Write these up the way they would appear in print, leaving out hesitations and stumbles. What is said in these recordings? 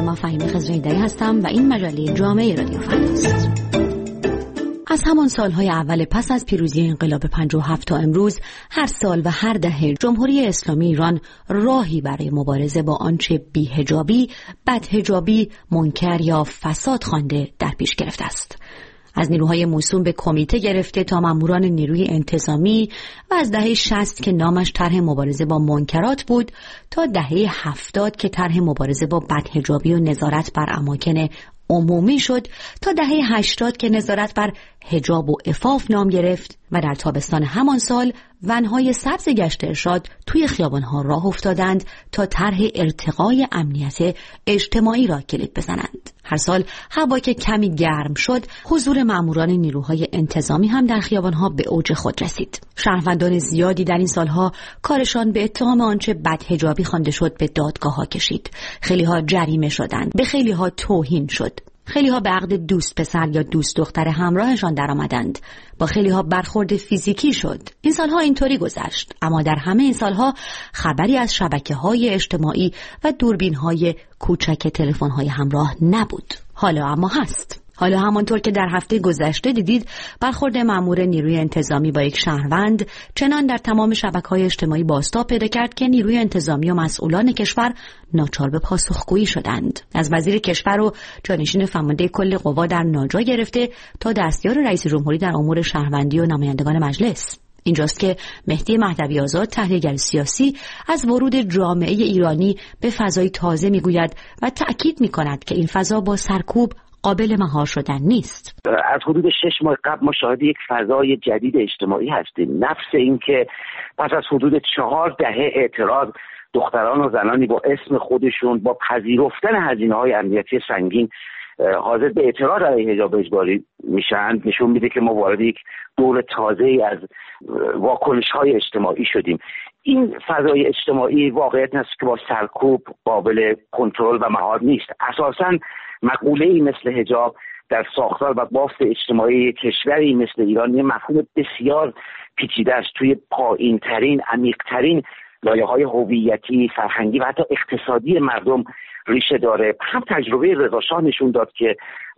من فهیمه خضرایی‌دری هستم و این مجله جامعه رادیو فرداست. از همان سالهای اول پس از پیروزی انقلاب 57 تا امروز هر سال و هر دهه جمهوری اسلامی ایران راهی برای مبارزه با آنچه بی‌حجابی، بدحجابی، منکر یا فساد خوانده در پیش گرفته است. از نیروهای موسوم به کمیته گرفته تا ماموران نیروی انتظامی و از دهه 60 که نامش طرح مبارزه با منکرات بود تا دهه 70 که طرح مبارزه با بدحجابی و نظارت بر اماکن عمومی شد تا دهه 80 که نظارت بر حجاب و عفاف نام گرفت و در تابستان همان سال ونهای سبز گشت ارشاد توی خیابانها راه افتادند تا طرح ارتقای امنیت اجتماعی را کلید بزنند. هر سال هوا که کمی گرم شد، حضور ماموران نیروهای انتظامی هم در خیابانها به اوج خود رسید. شهروندان زیادی در این سالها کارشان به اتهام آنچه بدحجابی خوانده شد به دادگاه‌ها کشید. خیلی‌ها جریمه شدند، به خیلی‌ها توهین شد. خیلی‌ها به عقد دوست پسر یا دوست دختر همراهشان درآمدند. با خیلی‌ها برخورد فیزیکی شد. این سالها اینطوری گذشت، اما در همه این سالها خبری از شبکه‌های اجتماعی و دوربین‌های کوچک تلفن‌های همراه نبود. حالا اما هست. حالا همانطور که در هفته گذشته دیدید، برخورد مأمور نیروی انتظامی با یک شهروند چنان در تمام شبکه‌های اجتماعی بازتاب پیدا کرد که نیروی انتظامی و مسئولان کشور ناچار به پاسخگویی شدند. از وزیر کشور و جانشین فرمانده کل قوا در ناجا گرفته تا دستیار رئیس جمهوری در امور شهروندی و نمایندگان مجلس. اینجاست که مهدی مهدوی آزاد، تحلیلگر سیاسی، از ورود جامعه ایرانی به فضای تازه میگوید و تأکید میکند که این فضا با سرکوب قابل مهار شدن نیست. از حدود 6 ماه قبل ما شاهد یک فضای جدید اجتماعی هستیم. نفس این که پس از حدود 4 دهه اعتراض، دختران و زنانی با اسم خودشون با پذیرفتن هزینه‌های امنیتی سنگین حاضر به اعتراض علیه حجاب اجباری میشن، نشون میده که ما وارد یک دور تازه‌ای از واکنش‌های اجتماعی شدیم. این فضای اجتماعی واقعیت است که با سرکوب قابل کنترل و مهار نیست. اساساً مقوله‌ای مثل حجاب در ساختار و بافت اجتماعی کشوری مثل ایران یه مفهوم بسیار پیچیده است. توی پایین‌ترین، عمیق‌ترین لایه‌های هویتی، فرهنگی و حتی اقتصادی مردم ریشه داره. هم تجربه رضاشاه نشون داد که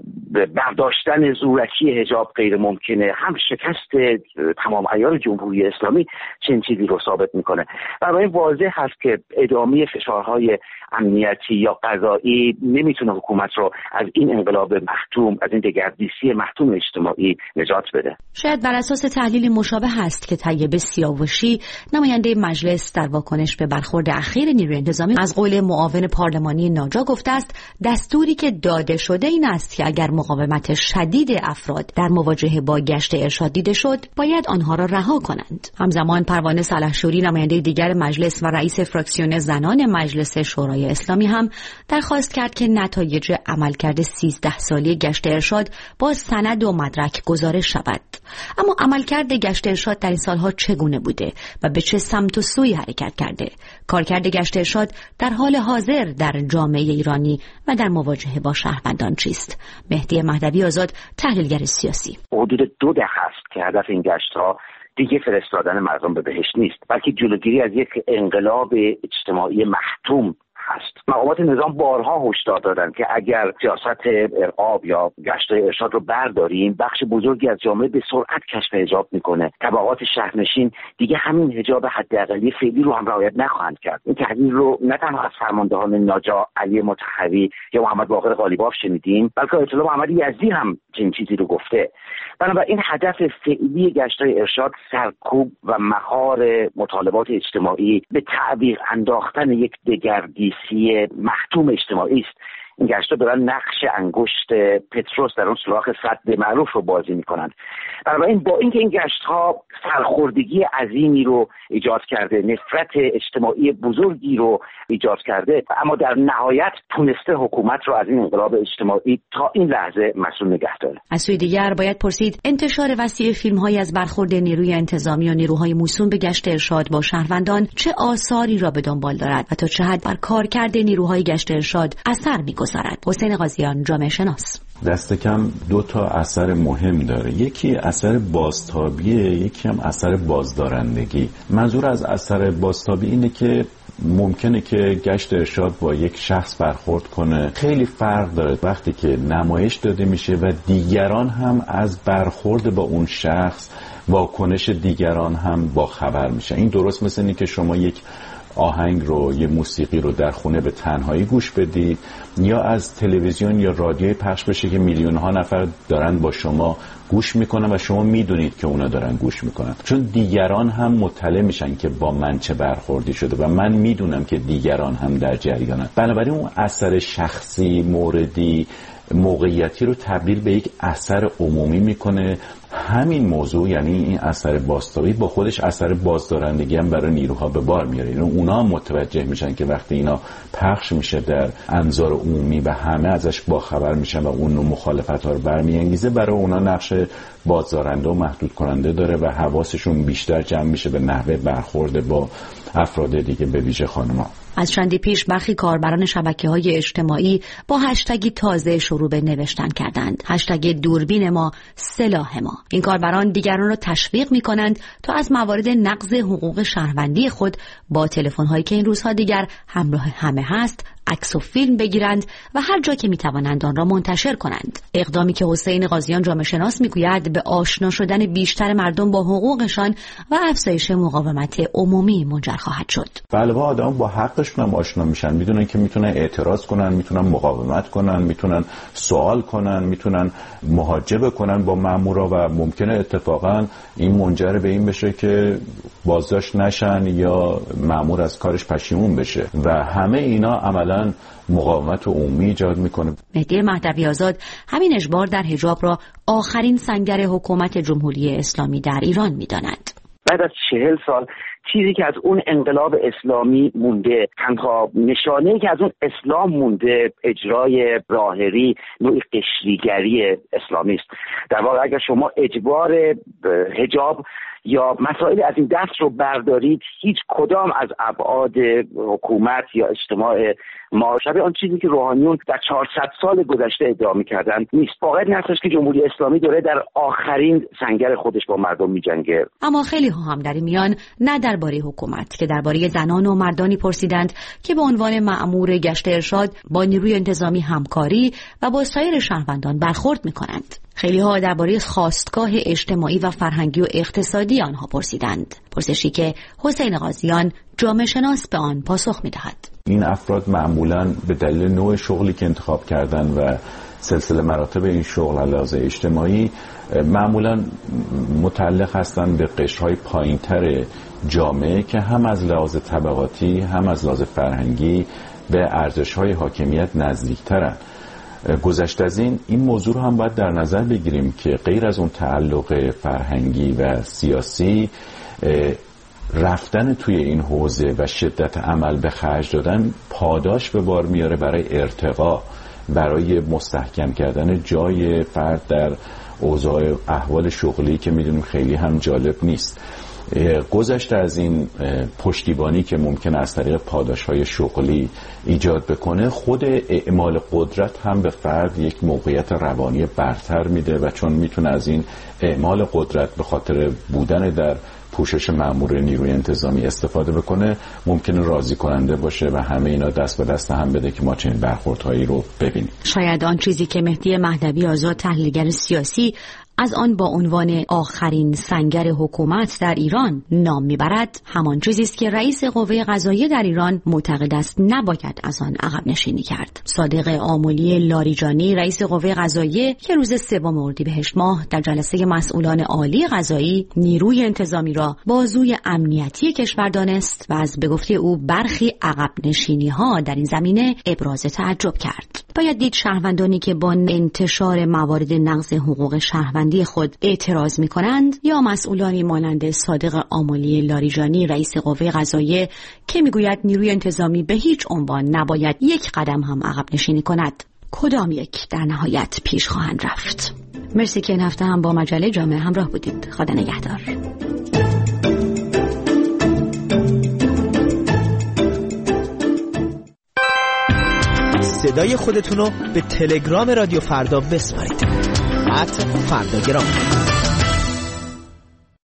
برداشتن زورکی حجاب غیر ممکنه، هم شکست تمام عیار جمهوری اسلامی چنین چیزی رو ثابت میکنه. برای واضح هست که ادامه فشارهای امنیتی یا قضایی نمیتونه حکومت رو از این انقلاب محتوم، از این دگردیسی محتوم اجتماعی نجات بده. شاید بر اساس تحلیل مشابه هست که طیب سیاوشی، نماینده مجلس، در واکنش به برخورد اخیر نیروی انتظامی از قول معاون پارلمانی ناجا گفته است دستوری که داده شده این است که اگر مقاومت شدید افراد در مواجهه با گشت ارشاد دیده شد، باید آنها را رها کنند. همزمان پروانه سلحشوری، نماینده دیگر مجلس و رئیس فراکسیون زنان مجلس شورای اسلامی هم درخواست کرد که نتایج عملکرد 13 سالی گشت ارشاد با سند و مدرک گزارش شود. اما عملکرد گشت ارشاد در این سالها چگونه بوده و به چه سمت و سوی حرکت کرده؟ کارکرد گشت ارشاد در حال حاضر در جامعه ایرانی و در مواجهه با شهروندان چیست؟ مهدی مهدوی آزاد، تحلیلگر سیاسی: حدود 2 دهه است که هدف این گشت‌ها دیگه فرستادن مردم به بهشت نیست، بلکه جلوگیری از یک انقلاب اجتماعی محتوم هست. مقامات نظام بارها هشدار دادند که اگر سیاست ارعاب یا گشت ارشاد رو برداریم، بخش بزرگی از جامعه به سرعت کشف حجاب میکنه. طبقات شهرنشین دیگه همین حجاب حداقلی فعلی رو هم رعایت نخواهند کرد. این تحلیل رو نه تنها از فرماندهان ناجا، علی مطهری یا محمد باقر قالیباف شنیدیم، بلکه آیت الله محمد یزدی هم چنین چیزی رو گفته. بنابراین هدف فعلی گشت‌های ارشاد سرکوب و مهار مطالبات اجتماعی به تعبیر انداختن یک دگردیسی محتوم اجتماعی است. این گشت‌ها دارن نقش انگشت پتروس در اون سوراخ سد معروف رو بازی میکنند. بنابراین با اینکه این گشت‌ها سرخوردگی عظیمی رو ایجاد کرده، نفرت اجتماعی بزرگی رو ایجاد کرده، اما در نهایت تونسته حکومت رو از این انقلاب اجتماعی تا این لحظه مسئول نگه داره. از سوی دیگر باید پرسید انتشار وسیع فیلم‌هایی از برخورد نیروی انتظامی و نیروهای موسوم به گشت ارشاد با شهروندان چه آثاری را به دنبال دارد و تا چه حد بر کارکرد نیروهای گشت ارشاد اثر می‌گذارد. حسین قاضیان، جامعه شناس: دست کم 2 تا اثر مهم داره. یکی اثر بازتابیه، یکی هم اثر بازدارندگی. منظور از اثر بازتابی اینه که ممکنه که گشت ارشاد با یک شخص برخورد کنه. خیلی فرق داره وقتی که نمایش داده میشه و دیگران هم از برخورد با اون شخص، واکنش دیگران هم با خبر میشه. این درست مثل اینه که شما یک آهنگ رو، یه موسیقی رو در خونه به تنهایی گوش بدید یا از تلویزیون یا رادیوی پخش بشه که میلیون ها نفر دارن با شما گوش میکنن و شما میدونید که اونا دارن گوش میکنن، چون دیگران هم مطلع میشن که با من چه برخوردی شده و من میدونم که دیگران هم در جریانن. بنابراین اون اثر شخصی، موردی، موقعیتی رو تبدیل به یک اثر عمومی میکنه. همین موضوع، یعنی این اثر بازتابی، با خودش اثر بازدارندگی هم برای نیروها به بار میاره. یعنی اونا هم متوجه میشن که وقتی اینا پخش میشه در انظار عمومی و همه ازش باخبر میشن و اون نوع مخالفت‌ها رو برمیانگیزه، برای اونا نقش بازدارنده و محدود کننده داره و حواسشون بیشتر جمع میشه به نحوه برخورد با افراد دیگه، به ویژه خانم‌ها. از چندی پیش برخی کاربران شبکه‌های اجتماعی با هشتگی تازه شروع به نوشتن کردند، هشتگ دوربین ما سلاح ما. این کاربران دیگران را تشویق می‌کنند تا از موارد نقض حقوق شهروندی خود با تلفن‌هایی که این روزها دیگر همراه همه هست عکس و فیلم بگیرند و هر جا که می‌توانند آن را منتشر کنند. اقدامی که حسین قاضیان جامعه شناس می‌گوید به آشنا شدن بیشتر مردم با حقوقشان و افزایش مقاومت عمومی منجر خواهد شد. بله، آدم با حقشون هم آشنا میشن، میدونن که میتونن اعتراض کنن، میتونن مقاومت کنن، میتونن سوال کنن، میتونن محاجبه کنن با مامورا و ممکنه اتفاقا این منجر به این بشه که بازداشت نشن یا مامور از کارش پشیمون بشه و همه اینا عملاً مقاومت عمومی ایجاد میکنه. مهدی مهدوی آزاد همین اجبار در حجاب را آخرین سنگر حکومت جمهوری اسلامی در ایران میداند. بعد از 40 سال چیزی که از اون انقلاب اسلامی مونده، تنها نشانه‌ای که از اون اسلام مونده، اجرای ظاهری، نوعی قشریگری اسلامی است. در واقع اگر شما اجبار حجاب یا مسائل از این دست رو بردارید، هیچ کدام از ابعاد حکومت یا اجتماع ما شبیه آن چیزی که روحانیون در 400 سال گذشته ادعا می‌کردند نیست. واقعا این هستش که جمهوری اسلامی داره در آخرین سنگر خودش با مردم می‌جنگه. اما خیلی ها هم در این میان نه درباره حکومت که درباره زنان و مردانی پرسیدند که به عنوان مأمور گشت ارشاد با نیروی انتظامی همکاری و با سایر شهروندان برخورد می‌کنند. خیلی ها درباره خواستگاه اجتماعی و فرهنگی و اقتصادی آنها پرسیدند، پرسشی که حسین قاضیان جامعه شناس به آن پاسخ می‌دهد. این افراد معمولاً به دلیل نوع شغلی که انتخاب کردن و سلسله مراتب این شغل علاوه اجتماعی معمولاً متعلق هستند به قشرهای پایین‌تر جامعه که هم از لحاظ طبقاتی هم از لحاظ فرهنگی به ارزش‌های حاکمیت نزدیک‌ترند. گذشته از این موضوع رو هم باید در نظر بگیریم که غیر از اون تعلق فرهنگی و سیاسی، رفتن توی این حوزه و شدت عمل به خرج دادن پاداش به بار میاره برای ارتقا، برای مستحکم کردن جای فرد در اوضاع احوال شغلی که میدونیم خیلی هم جالب نیست. گذشته از این پشتیبانی که ممکن از طریق پاداش‌های شغلی ایجاد بکنه، خود اعمال قدرت هم به فرد یک موقعیت روانی برتر میده و چون میتونه از این اعمال قدرت به خاطر بودن در پوشش مأمور نیروی انتظامی استفاده بکنه، ممکنه راضی کننده باشه و همه اینا دست به دست هم بده که ما چنین برخوردهایی رو ببینیم. شاید آن چیزی که مهدی مهدوی آزاد تحلیلگر سیاسی از آن با عنوان آخرین سنگر حکومت در ایران نام میبرد همان چیزی است که رئیس قوه قضاییه در ایران معتقد است نباید از آن عقب نشینی کرد. صادق آملی لاریجانی رئیس قوه قضاییه که روز 3 اردیبهشت ماه در جلسه مسئولان عالی قضایی نیروی انتظامی را بازوی امنیتی کشور دانست و از به گفته او برخی عقب نشینی ها در این زمینه ابراز تعجب کرد. باید دید شهروندانی که با انتشار موارد نقض حقوق شهروندی خود اعتراض می‌کنند یا مسئولانی مانند صادق آملی لاریجانی رئیس قوه قضاییه که میگوید نیروی انتظامی به هیچ عنوان نباید یک قدم هم عقب نشینی کند، کدام یک در نهایت پیش خواهند رفت. مرسی که این هفته هم با مجله جامعه همراه بودید. خدا نگهدار. صدای خودتون رو به تلگرام رادیو فردا بسپارید. @فرداگرام.